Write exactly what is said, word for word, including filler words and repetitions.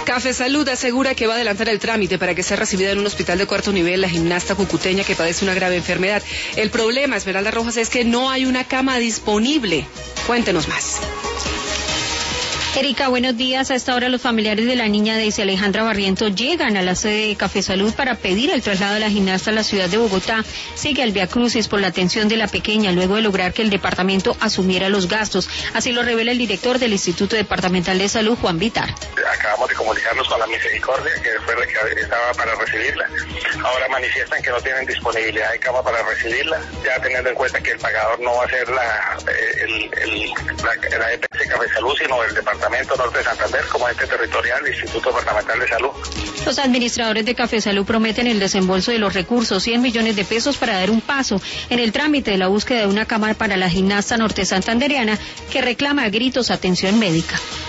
Café Salud asegura que va a adelantar el trámite para que sea recibida en un hospital de cuarto nivel la gimnasta cucuteña que padece una grave enfermedad. El problema, Esmeralda Rojas, es que no hay una cama disponible. Cuéntenos más. Erika, buenos días. A esta hora los familiares de la niña Daisy Alejandra Barrientos llegan a la sede de Café Salud para pedir el traslado de la gimnasta a la ciudad de Bogotá. Sigue el viacrucis por la atención de la pequeña luego de lograr que el departamento asumiera los gastos. Así lo revela el director del Instituto Departamental de Salud, Juan Vitar. Acabamos de comunicarnos con la Misericordia, que fue la que estaba para recibirla. Ahora manifiestan que no tienen disponibilidad de cama para recibirla, ya teniendo en cuenta que el pagador no va a ser la, el, el, la, la E P S Café Salud, sino el Departamento Norte de Santander como ente territorial del Instituto Departamental de Salud. Los administradores de Café Salud prometen el desembolso de los recursos, cien millones de pesos, para dar un paso en el trámite de la búsqueda de una cama para la gimnasta norte santandereana que reclama a gritos atención médica.